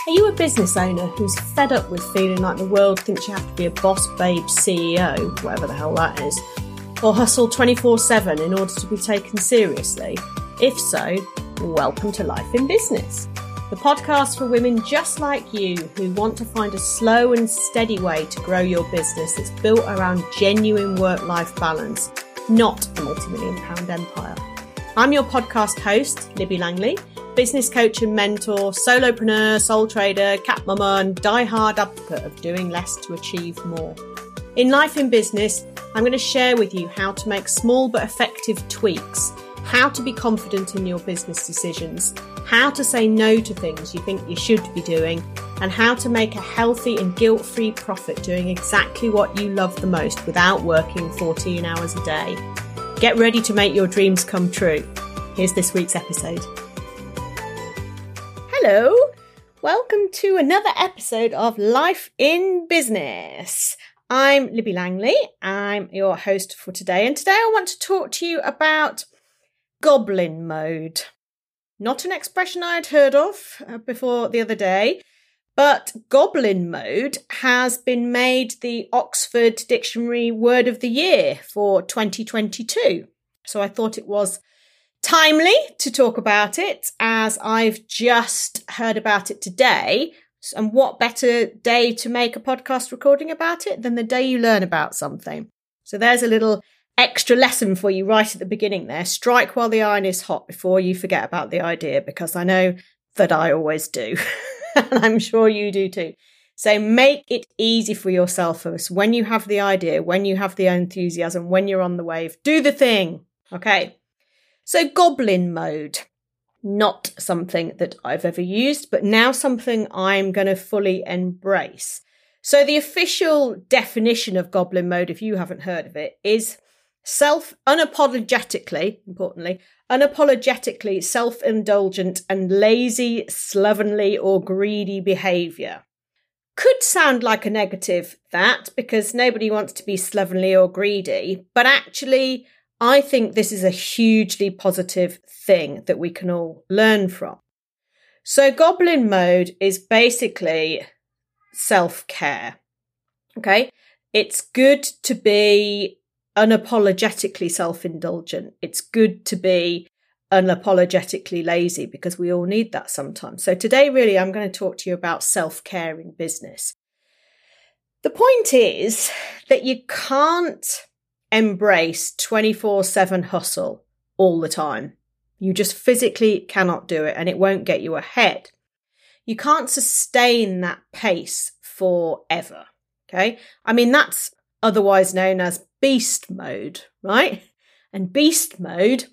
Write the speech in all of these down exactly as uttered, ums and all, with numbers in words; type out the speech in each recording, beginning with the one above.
Are you a business owner who's fed up with feeling like the world thinks you have to be a boss babe C E O, whatever the hell that is, or hustle twenty-four seven in order to be taken seriously? If so, welcome to Life in Business, the podcast for women just like you who want to find a slow and steady way to grow your business that's built around genuine work-life balance, not a multi-million pound empire. I'm your podcast host, Libby Langley, business coach and mentor, solopreneur, sole trader, cat mama, and die-hard advocate of doing less to achieve more. In Life in Business, I'm going to share with you how to make small but effective tweaks, how to be confident in your business decisions, how to say no to things you think you should be doing, and how to make a healthy and guilt-free profit doing exactly what you love the most without working fourteen hours a day. Get ready to make your dreams come true. Here's this week's episode. Hello, welcome to another episode of Life in Business. I'm Libby Langley, I'm your host for today, and today I want to talk to you about goblin mode. Not an expression I'd heard of before the other day, but goblin mode has been made the Oxford Dictionary Word of the Year for twenty twenty-two. So I thought it was timely to talk about it, as I've just heard about it today. And what better day to make a podcast recording about it than the day you learn about something? So there's a little extra lesson for you right at the beginning there. Strike while the iron is hot before you forget about the idea, because I know that I always do. And I'm sure you do too. So make it easy for yourself first. When you have the idea, when you have the enthusiasm, when you're on the wave, do the thing. Okay. So goblin mode, not something that I've ever used, but now something I'm going to fully embrace. So the official definition of goblin mode, if you haven't heard of it, is self unapologetically, importantly, unapologetically self-indulgent and lazy, slovenly or greedy behaviour. Could sound like a negative, that, because nobody wants to be slovenly or greedy, but actually I think this is a hugely positive thing that we can all learn from. So goblin mode is basically self-care. Okay? It's good to be unapologetically self-indulgent. It's good to be unapologetically lazy, because we all need that sometimes. So today, really, I'm going to talk to you about self-care in business. The point is that you can't embrace twenty-four seven hustle all the time. You just physically cannot do it, and it won't get you ahead. You can't sustain that pace forever. Okay? I mean, that's otherwise known as beast mode, right? And beast mode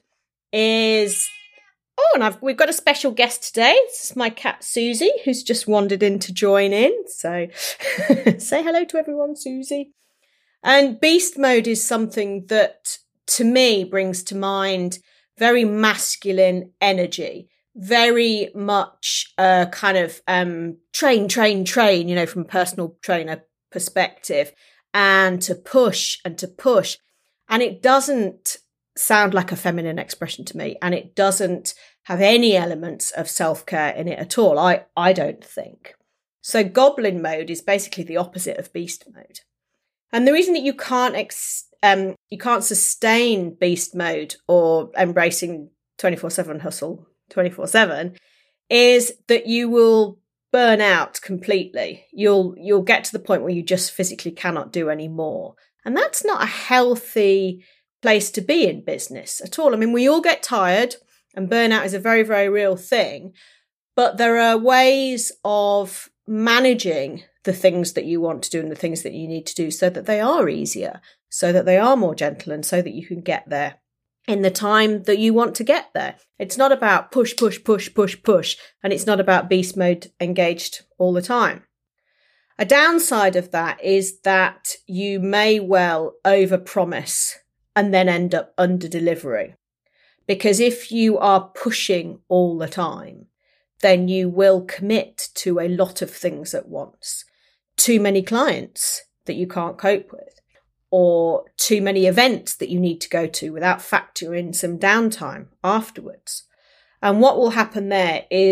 is, oh, and I've, we've got a special guest today. This is my cat, Susie, who's just wandered in to join in. So say hello to everyone, Susie. And beast mode is something that, to me, brings to mind very masculine energy, very much uh, kind of um, train, train, train, you know, from a personal trainer perspective, and to push and to push. And it doesn't sound like a feminine expression to me, and it doesn't have any elements of self-care in it at all. I, I don't think. So goblin mode is basically the opposite of beast mode. And the reason that you can't ex- um, you can't sustain beast mode or embracing twenty-four seven hustle twenty-four seven is that you will burn out completely. You'll you'll get to the point where you just physically cannot do any more. And that's not a healthy place to be in business at all. I mean, we all get tired, and burnout is a very, very real thing. But there are ways of managing the things that you want to do and the things that you need to do so that they are easier, so that they are more gentle, and so that you can get there in the time that you want to get there. It's not about push, push, push, push, push, and it's not about beast mode engaged all the time. A downside of that is that you may well overpromise and then end up under-delivering. Because if you are pushing all the time, then you will commit to a lot of things at once. Too many clients that you can't cope with, or too many events that you need to go to without factoring in some downtime afterwards. And what will happen there is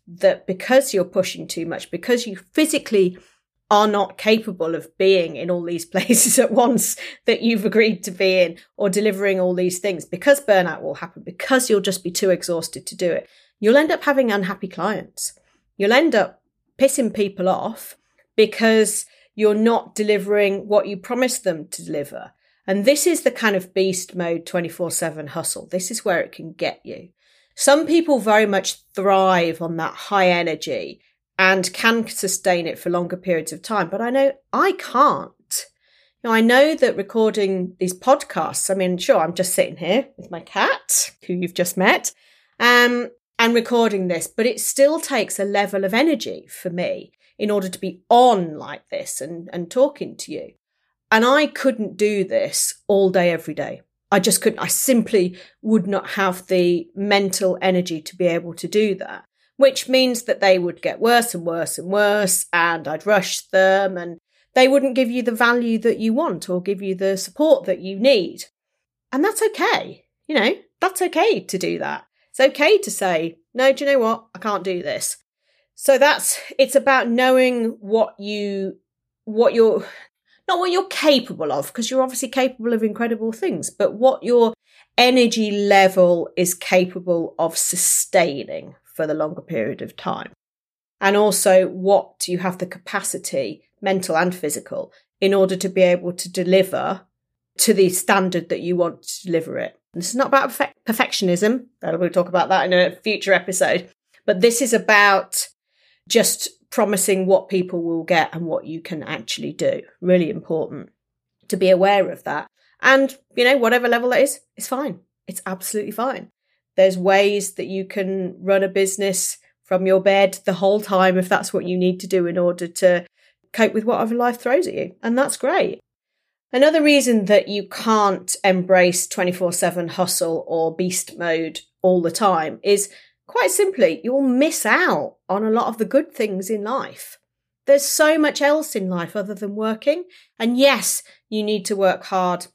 that because you're pushing too much, because you physically are not capable of being in all these places at once that you've agreed to be in, or delivering all these things, because burnout will happen, because you'll just be too exhausted to do it, you'll end up having unhappy clients. You'll end up pissing people off because you're not delivering what you promised them to deliver. And this is the kind of beast mode twenty-four seven hustle. This is where it can get you. Some people very much thrive on that high energy and can sustain it for longer periods of time. But I know I can't. Now, I know that recording these podcasts, I mean, sure, I'm just sitting here with my cat, who you've just met, um, and recording this, but it still takes a level of energy for me in order to be on like this and, and talking to you. And I couldn't do this all day, every day. I just couldn't. I simply would not have the mental energy to be able to do that, which means that they would get worse and worse and worse, and I'd rush them, and they wouldn't give you the value that you want or give you the support that you need. And that's okay. You know, that's okay to do that. It's okay to say, no, do you know what? I can't do this. So that's, it's about knowing what you, what you're, not what you're capable of, because you're obviously capable of incredible things, but what your energy level is capable of sustaining for the longer period of time. And also what you have the capacity, mental and physical, in order to be able to deliver to the standard that you want to deliver it. And this is not about perfec- perfectionism. We'll talk about that in a future episode. But this is about just promising what people will get and what you can actually do. Really important to be aware of that. And, you know, whatever level it is, it's fine. It's absolutely fine. There's ways that you can run a business from your bed the whole time if that's what you need to do in order to cope with whatever life throws at you. And that's great. Another reason that you can't embrace twenty-four seven hustle or beast mode all the time is quite simply, you'll miss out on a lot of the good things in life. There's so much else in life other than working. And yes, you need to work hard.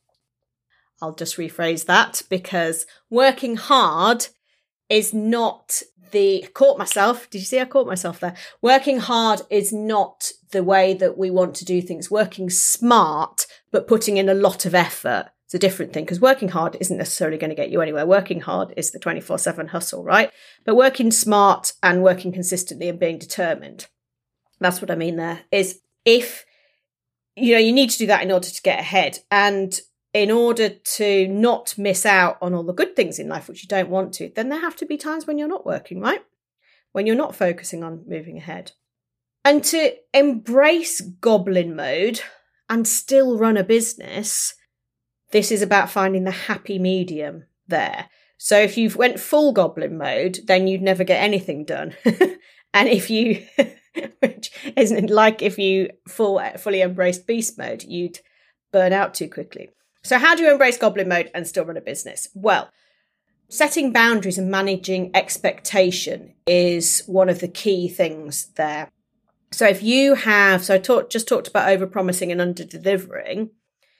I'll just rephrase that, because working hard is not the, caught myself. Did you see I caught myself there? Working hard is not the way that we want to do things. Working smart, but putting in a lot of effort. It's a different thing, because working hard isn't necessarily going to get you anywhere. Working hard is the twenty-four seven hustle, right? But working smart and working consistently and being determined. That's what I mean there, is if, you know, you need to do that in order to get ahead. And in order to not miss out on all the good things in life, which you don't want to, then there have to be times when you're not working, right? When you're not focusing on moving ahead. And to embrace goblin mode and still run a business, this is about finding the happy medium there. So if you went full goblin mode, then you'd never get anything done. And if you, which isn't like if you full, fully embraced beast mode, you'd burn out too quickly. So how do you embrace goblin mode and still run a business? Well, setting boundaries and managing expectation is one of the key things there. So if you have, so I talk, just talked about over-promising and under-delivering.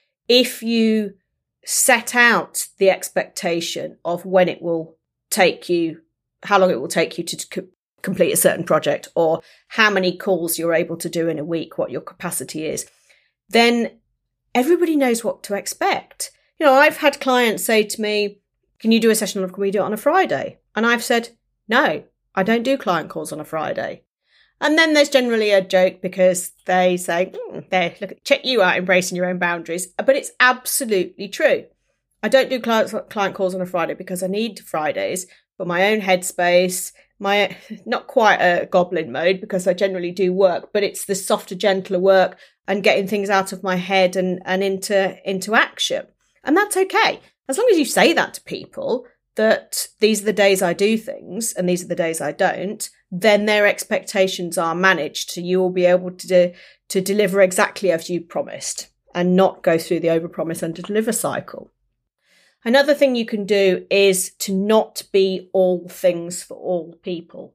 If you set out the expectation of when it will take you, how long it will take you to co- complete a certain project, or how many calls you're able to do in a week, what your capacity is, then everybody knows what to expect. You know, I've had clients say to me, can you do a session, or can we do it on a Friday? And I've said, no, I don't do client calls on a Friday. And then there's generally a joke because they say, mm, there, look, check you out embracing your own boundaries. But it's absolutely true. I don't do client, client calls on a Friday because I need Fridays for my own headspace, my, not quite a goblin mode because I generally do work, but it's the softer, gentler work and getting things out of my head and, and into, into action. And that's okay. As long as you say that to people, that these are the days I do things and these are the days I don't, then their expectations are managed. So you will be able to, do, to deliver exactly as you promised and not go through the overpromise and deliver cycle. Another thing you can do is to not be all things for all people.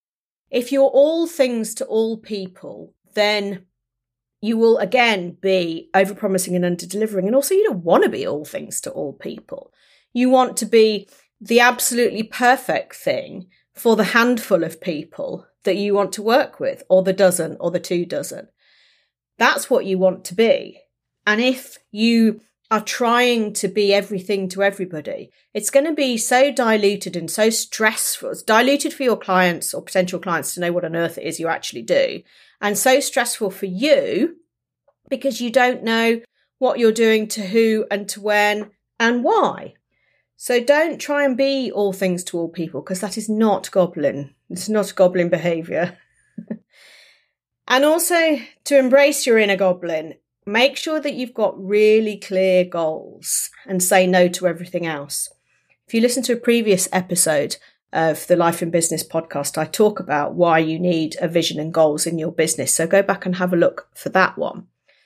If you're all things to all people, then you will again be overpromising and under-delivering. And also you don't want to be all things to all people. You want to be the absolutely perfect thing for the handful of people that you want to work with, or the dozen, or the two dozen. That's what you want to be. And if you are trying to be everything to everybody, it's going to be so diluted and so stressful. It's diluted for your clients or potential clients to know what on earth it is you actually do, and so stressful for you because you don't know what you're doing to who and to when and why. So don't try and be all things to all people, because that is not goblin. It's not goblin behaviour. And also, to embrace your inner goblin, make sure that you've got really clear goals and say no to everything else. If you listen to a previous episode of the Life in Business podcast, I talk about why you need a vision and goals in your business. So go back and have a look for that one.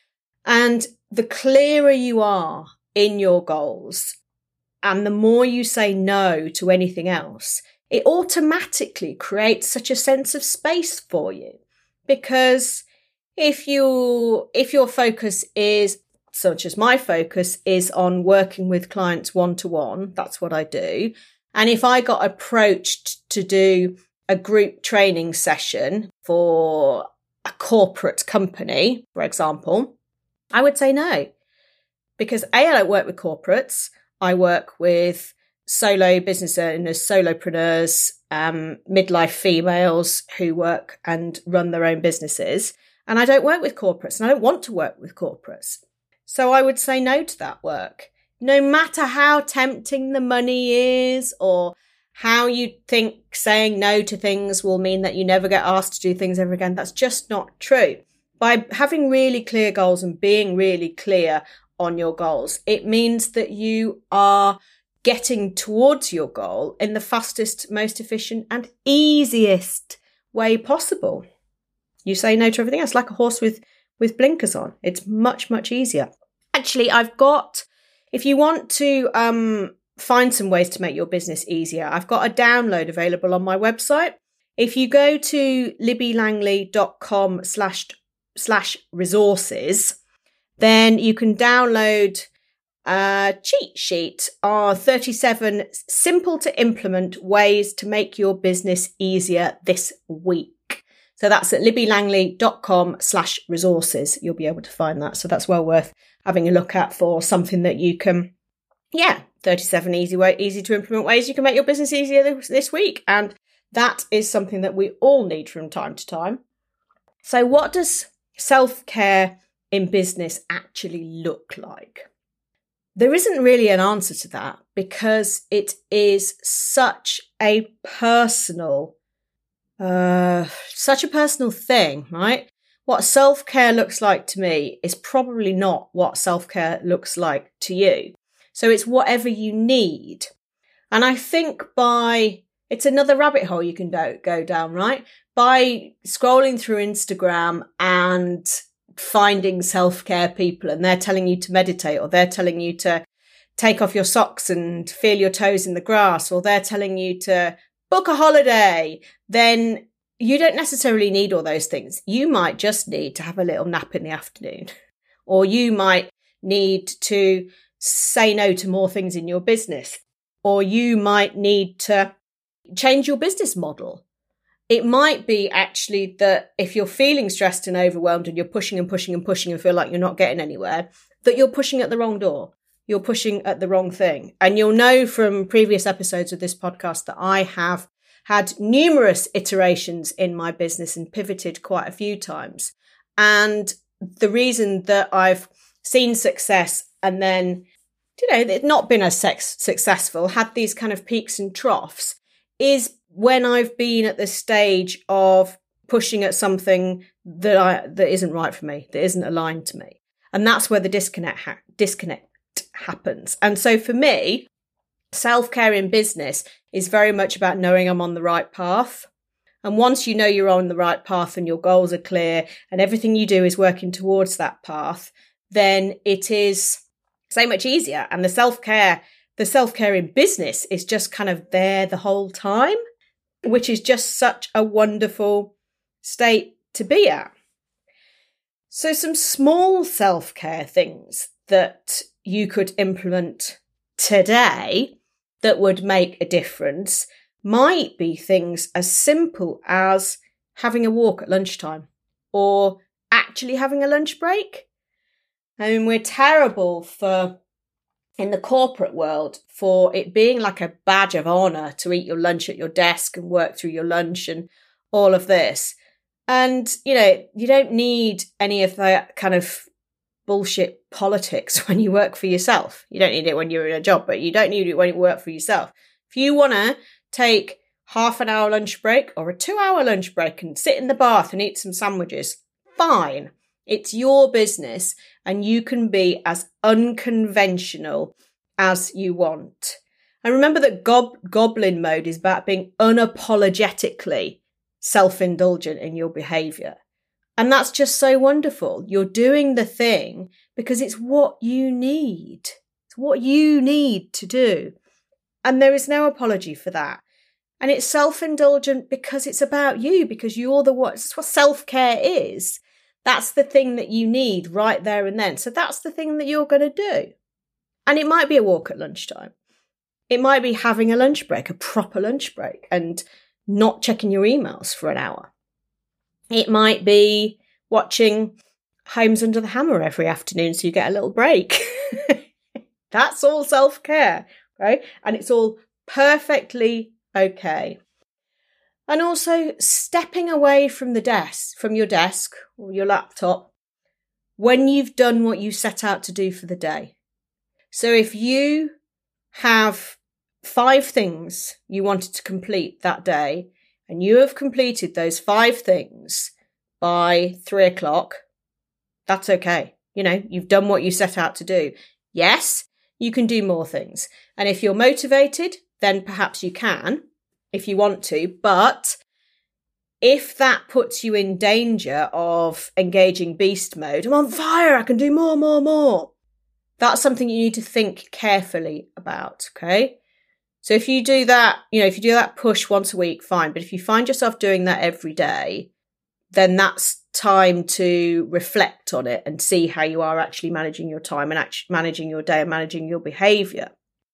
And the clearer you are in your goals, and the more you say no to anything else, it automatically creates such a sense of space for you. Because if you, if your focus is, such as my focus is on working with clients one-to-one, that's what I do. And if I got approached to do a group training session for a corporate company, for example, I would say no. Because A, I don't work with corporates. I work with solo business owners, solopreneurs, um, midlife females who work and run their own businesses. And I don't work with corporates, and I don't want to work with corporates. So I would say no to that work. No matter how tempting the money is, or how you think saying no to things will mean that you never get asked to do things ever again. That's just not true. By having really clear goals and being really clear on your goals, it means that you are getting towards your goal in the fastest, most efficient and easiest way possible. You say no to everything else, like a horse with, with blinkers on. It's much, much easier. Actually, I've got, if you want to um, find some ways to make your business easier, I've got a download available on my website. If you go to libbylangley.com slash slash resources, then you can download a cheat sheet on thirty-seven simple to implement ways to make your business easier this week. So that's at libbylangley.com slash resources. You'll be able to find that. So that's well worth having a look at for something that you can, yeah, thirty-seven easy way, easy to implement ways you can make your business easier this, this week. And that is something that we all need from time to time. So what does self-care in business actually look like? There isn't really an answer to that, because it is such a personal, uh, such a personal thing, right? What self-care looks like to me is probably not what self-care looks like to you. So it's whatever you need. And I think by, it's another rabbit hole you can do, go down, right? By scrolling through Instagram and finding self-care people, and they're telling you to meditate, or they're telling you to take off your socks and feel your toes in the grass, or they're telling you to book a holiday, then you don't necessarily need all those things. You might just need to have a little nap in the afternoon, or you might need to say no to more things in your business, or you might need to change your business model. It might be actually that if you're feeling stressed and overwhelmed and you're pushing and pushing and pushing and feel like you're not getting anywhere, that you're pushing at the wrong door. You're pushing at the wrong thing. And you'll know from previous episodes of this podcast that I have had numerous iterations in my business and pivoted quite a few times. And the reason that I've seen success and then, you know, it's not been as sex- successful, had these kind of peaks and troughs, is when I've been at the stage of pushing at something that I that isn't right for me, that isn't aligned to me. And that's where the disconnect ha- disconnect happens. And so for me, self-care in business is very much about knowing I'm on the right path. And once you know you're on the right path and your goals are clear and everything you do is working towards that path, then it is so much easier. And the self-care, the self-care in business is just kind of there the whole time, which is just such a wonderful state to be at. So some small self-care things that you could implement today that would make a difference might be things as simple as having a walk at lunchtime or actually having a lunch break. I mean, we're terrible for, in the corporate world, for it being like a badge of honour to eat your lunch at your desk and work through your lunch and all of this. And, you know, you don't need any of that kind of bullshit politics when you work for yourself. You don't need it when you're in a job, but you don't need it when you work for yourself. If you want to take half an hour lunch break or a two hour lunch break and sit in the bath and eat some sandwiches, fine. It's your business and you can be as unconventional as you want. And remember that gob- goblin mode is about being unapologetically self-indulgent in your behaviour. And that's just so wonderful. You're doing the thing because it's what you need. It's what you need to do. And there is no apology for that. And it's self-indulgent because it's about you, because you're the what, that's what self-care is. That's the thing that you need right there and then. So that's the thing that you're going to do. And it might be a walk at lunchtime. It might be having a lunch break, a proper lunch break, and not checking your emails for an hour. It might be watching Homes Under the Hammer every afternoon so you get a little break. That's all self-care, right? And it's all perfectly okay. And also stepping away from the desk, from your desk or your laptop when you've done what you set out to do for the day. So if you have five things you wanted to complete that day and you have completed those five things by three o'clock, that's okay. You know, you've done what you set out to do. Yes, you can do more things. And if you're motivated, then perhaps you can, if you want to. But if that puts you in danger of engaging beast mode, I'm on fire, I can do more, more, more. That's something you need to think carefully about, okay? So if you do that, you know, if you do that push once a week, fine. But if you find yourself doing that every day, then that's time to reflect on it and see how you are actually managing your time and actually managing your day and managing your behaviour.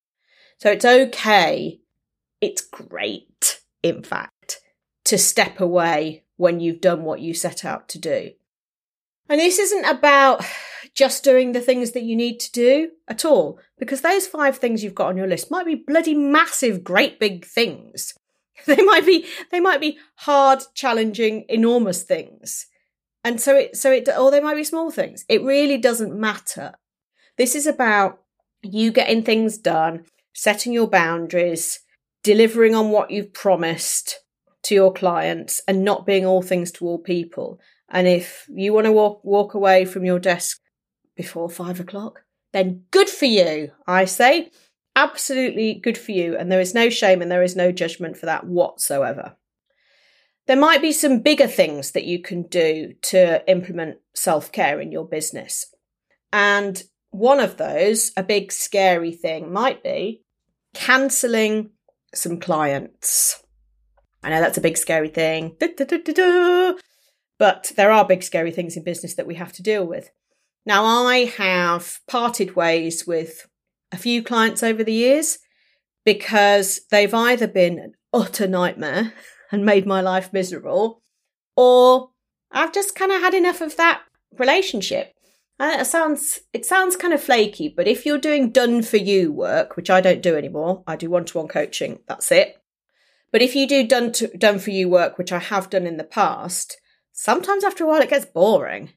So it's okay. It's great, in fact, to step away when you've done what you set out to do. And this isn't about just doing the things that you need to do at all, because those five things you've got on your list might be bloody massive, great big things. They might be, they might be hard, challenging, enormous things. And so it, so it, or they might be small things. It really doesn't matter. This is about you getting things done, setting your boundaries, delivering on what you've promised to your clients and not being all things to all people. And if you want to walk, walk away from your desk before five o'clock, then good for you, I say. Absolutely good for you. And there is no shame and there is no judgment for that whatsoever. There might be some bigger things that you can do to implement self-care in your business. And one of those, a big scary thing, might be cancelling some clients. I know that's a big scary thing. Da, da, da, da, da. But there are big scary things in business that we have to deal with. Now, I have parted ways with a few clients over the years because they've either been an utter nightmare and made my life miserable, or I've just kind of had enough of that relationship. And it sounds, it sounds kind of flaky, but if you're doing done for you work, which I don't do anymore, I do one-to-one coaching, that's it. But if you do done to, done for you work, which I have done in the past, sometimes after a while it gets boring.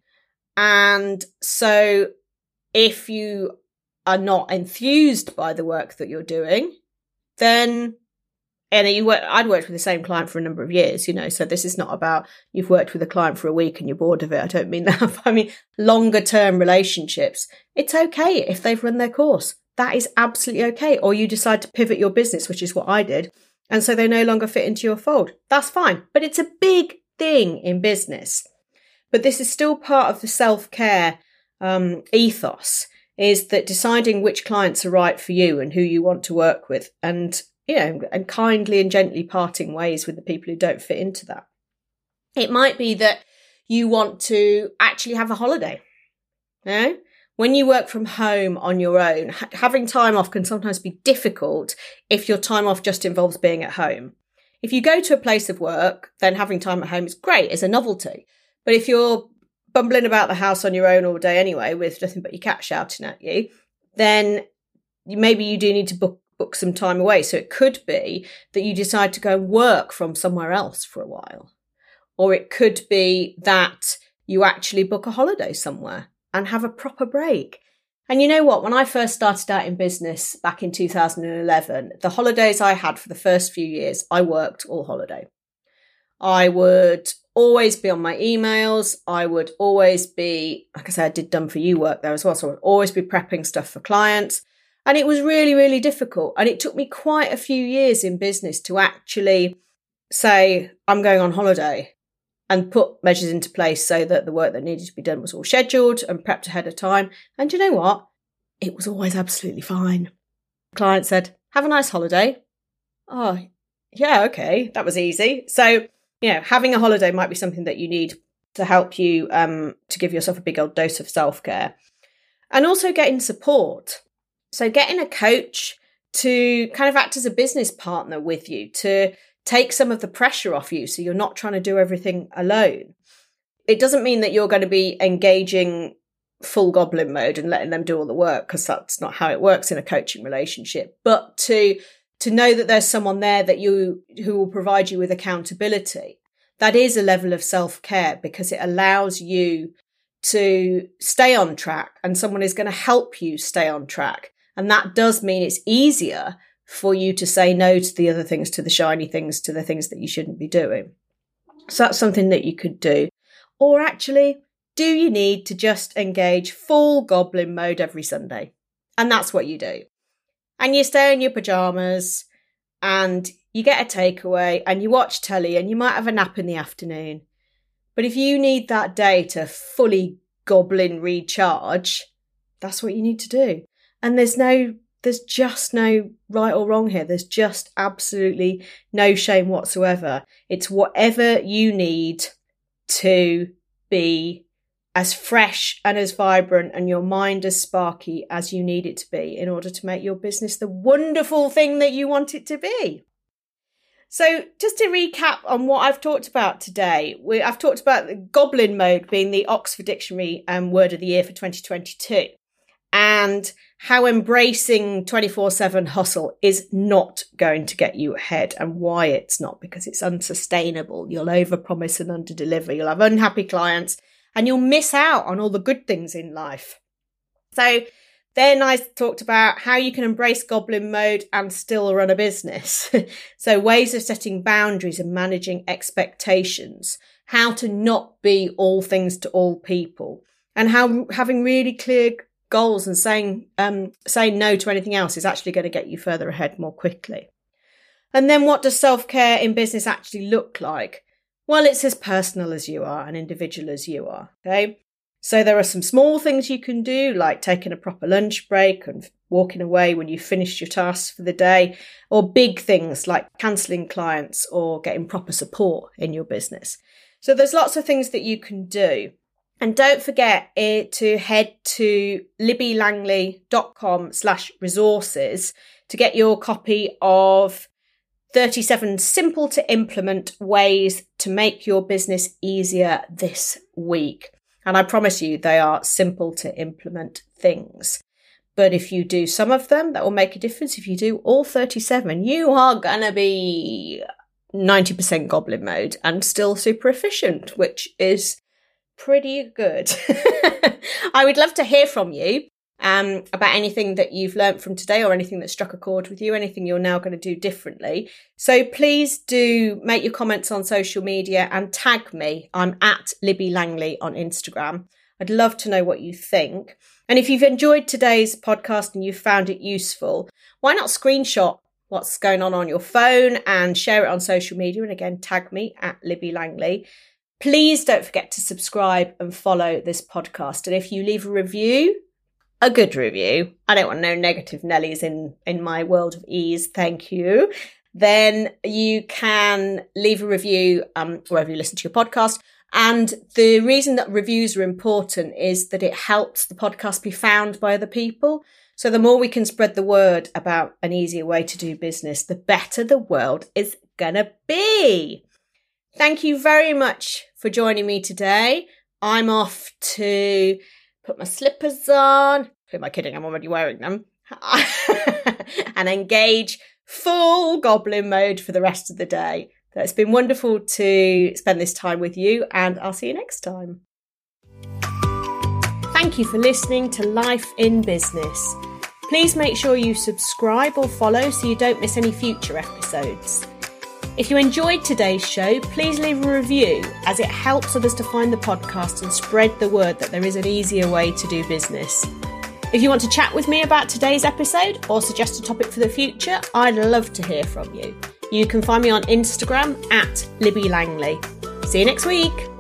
And so if you are not enthused by the work that you're doing, then, and you work, I'd worked with the same client for a number of years, you know, so this is not about you've worked with a client for a week and you're bored of it. I don't mean that. I mean, longer term relationships. It's okay if they've run their course. That is absolutely okay. Or you decide to pivot your business, which is what I did. And so they no longer fit into your fold. That's fine. But it's a big thing in business. But this is still part of the self-care um, ethos, is that deciding which clients are right for you and who you want to work with, and, you know, and kindly and gently parting ways with the people who don't fit into that. It might be that you want to actually have a holiday. You know? When you work from home on your own, ha- having time off can sometimes be difficult if your time off just involves being at home. if you go to a place of work, then having time at home is great, it's a novelty. But if you're bumbling about the house on your own all day anyway, with nothing but your cat shouting at you, then maybe you do need to book, book some time away. So it could be that you decide to go and work from somewhere else for a while. Or it could be that you actually book a holiday somewhere and have a proper break. And you know what? When I first started out in business back in two thousand eleven, the holidays I had for the first few years, I worked all holiday. I would always be on my emails. I would always be, like I said, I did done for you work there as well. So I would always be prepping stuff for clients. And it was really, really difficult. And it took me quite a few years in business to actually say, I'm going on holiday, and put measures into place so that the work that needed to be done was all scheduled and prepped ahead of time. And you know what? It was always absolutely fine. The client said, have a nice holiday. Oh, yeah, okay. That was easy. So, you know, having a holiday might be something that you need to help you um, to give yourself a big old dose of self-care. And also getting support. So getting a coach to kind of act as a business partner with you, to take some of the pressure off you so you're not trying to do everything alone. It doesn't mean that you're going to be engaging full goblin mode and letting them do all the work, because that's not how it works in a coaching relationship. But to to know that there's someone there that you who will provide you with accountability, that is a level of self-care, because it allows you to stay on track, and someone is going to help you stay on track. And that does mean it's easier for you to say no to the other things, to the shiny things, to the things that you shouldn't be doing. So that's something that you could do. Or actually, do you need to just engage full goblin mode every Sunday? And that's what you do. And you stay in your pajamas and you get a takeaway and you watch telly and you might have a nap in the afternoon. But if you need that day to fully goblin recharge, that's what you need to do. And there's no There's just no right or wrong here. There's just absolutely no shame whatsoever. It's whatever you need to be as fresh and as vibrant and your mind as sparky as you need it to be in order to make your business the wonderful thing that you want it to be. So just to recap on what I've talked about today, we, I've talked about the goblin mode being the Oxford Dictionary um, word of the year for twenty twenty-two. And how embracing twenty-four seven hustle is not going to get you ahead, and why it's not, because it's unsustainable. You'll overpromise and underdeliver. You'll have unhappy clients and you'll miss out on all the good things in life. So then I talked about how you can embrace goblin mode and still run a business. So ways of setting boundaries and managing expectations, how to not be all things to all people, and how having really clear goals and saying um, saying no to anything else is actually going to get you further ahead more quickly. And then what does self-care in business actually look like? Well, it's as personal as you are, an individual as you are, okay? So there are some small things you can do, like taking a proper lunch break and walking away when you've finished your tasks for the day, or big things like cancelling clients or getting proper support in your business. So there's lots of things that you can do. And don't forget it, to head to libbylangley.com slash resources to get your copy of thirty-seven simple to implement ways to make your business easier this week. And I promise you, they are simple to implement things. But if you do some of them, that will make a difference. If you do all thirty-seven, you are going to be ninety percent goblin mode and still super efficient, which is pretty good. I would love to hear from you um, about anything that you've learned from today, or anything that struck a chord with you, anything you're now going to do differently. So please do make your comments on social media and tag me. I'm at Libby Langley on Instagram. I'd love to know what you think. And if you've enjoyed today's podcast and you've found it useful, why not screenshot what's going on on your phone and share it on social media? And again, tag me at Libby Langley. Please don't forget to subscribe and follow this podcast. And if you leave a review, a good review, I don't want no negative Nellies in, in my world of ease, thank you, then you can leave a review um, wherever you listen to your podcast. And the reason that reviews are important is that it helps the podcast be found by other people. So the more we can spread the word about an easier way to do business, the better the world is gonna be. Thank you very much for joining me today. I'm off to put my slippers on. Who am I kidding? I'm already wearing them. And engage full goblin mode for the rest of the day. So it's been wonderful to spend this time with you, and I'll see you next time. Thank you for listening to Life in Business. Please make sure you subscribe or follow so you don't miss any future episodes. If you enjoyed today's show, please leave a review, as it helps others to find the podcast and spread the word that there is an easier way to do business. If you want to chat with me about today's episode or suggest a topic for the future, I'd love to hear from you. You can find me on Instagram at Libby Langley. See you next week.